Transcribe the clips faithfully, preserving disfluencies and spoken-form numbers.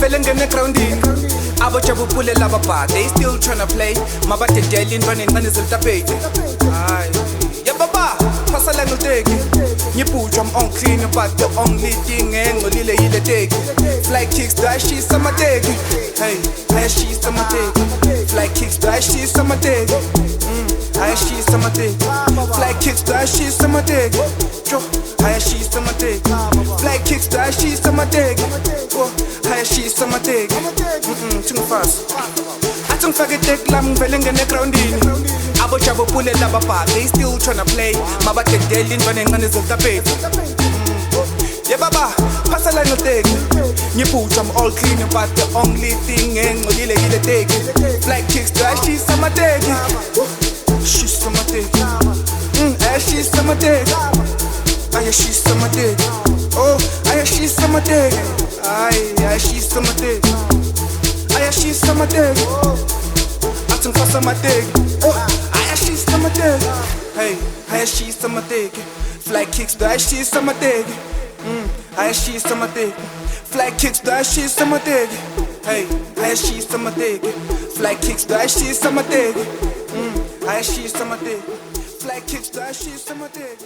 vele ngene groundini abojabuphule laba but they still tryna play mabadedela intwana encane zelitapeti hayi yeah baba pasala ngiteki ngibhujwa I'm on clean but the only thing engcolile yile teki fly kicks dash she's sama teki hey hey she's sama teki fly kicks dash she's sama teki hey she's sama teki fly kicks dash she's sama teki hey she's sama teki fly kicks dash she's sama teki hey she's sama teki mm too fast atsungifake teki lami ngivele ngene groundini abojabuphule laba but they still tryna play mabadedela intwana encane zelitapeti yeah baba pasala ngiteki ngibhujwa I'm all clean but the only thing engcolile yile teki fly kicks dash she's sama teki she's sama teki mm eh she's sama teki ay she's sama teki oh ay she's sama teki ay ay she's sama teki ay she's sama teki atsungifasa mateki oh ay she's sama teki hey ay she's sama teki fly kicks dash she's sama teki mm ay she's sama teki fly kicks dash she's sama teki hey ay she's sama teki fly kicks dash she's sama teki mm ay she's sama teki fly kicks dash she's sama teki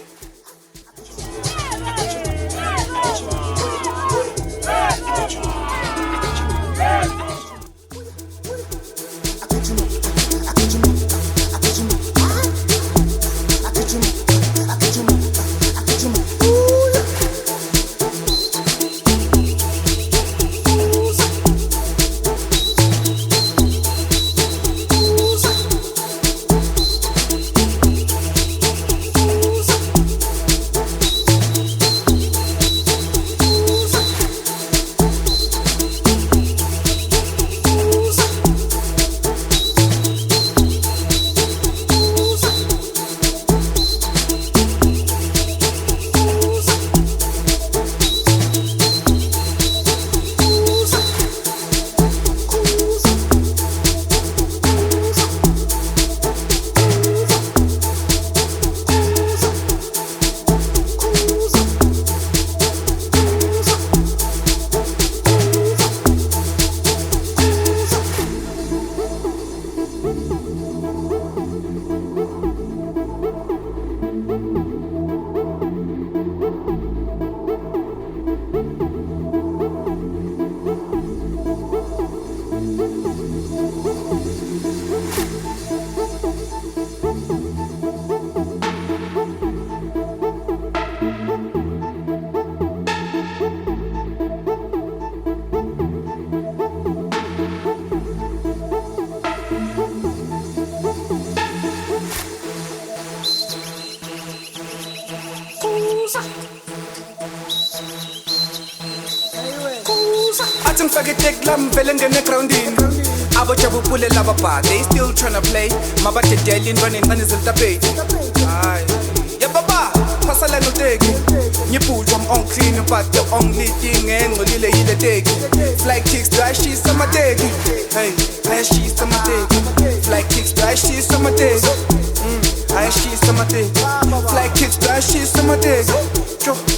atsungifake teki lami vele ngene groundini abojabuphule laba but they still tryna play mabadedela intwana encane zelitapeti hayi yeah baba pasala ngiteki ngibhujwa I'm on clean but the only thing engcolile yile teki fly kicks dash she's sama teki hey hey she's sama teki fly kicks dash she's sama teki mm hey she's sama teki fly kicks dash she's sama teki